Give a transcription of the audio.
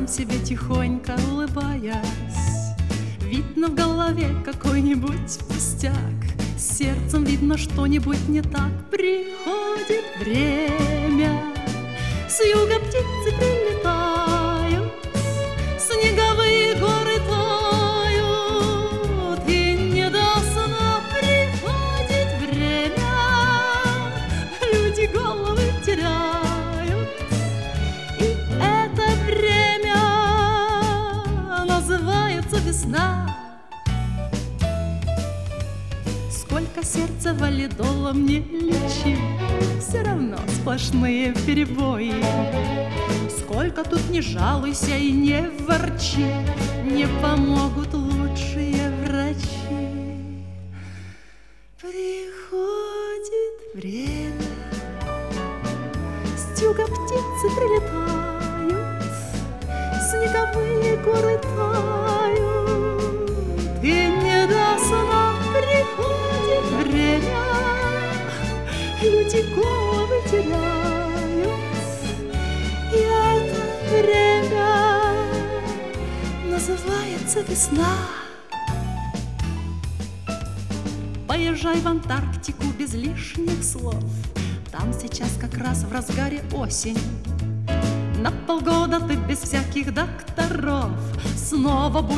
себе тихонько улыбаясь. Видно в голове какой-нибудь пустяк, с сердцем видно что-нибудь не так. Приходит время, с юга птицы прилетают, снеговые горы тают, и не до сна приходит время, люди головы теряют, и это время называется весна. Сколько сердца валидолом не лечи, все равно сплошные перебои. Сколько тут не жалуйся и не ворчи, не помогут лучшие врачи. Приходит время, с юга птицы прилетают, снеговые горы тают, и не до сна приходит время, люди головы теряют, и это время называется весна. Поезжай в Антарктику без лишних слов, там сейчас как раз в разгаре осень. На полгода ты без всяких докторов снова будешь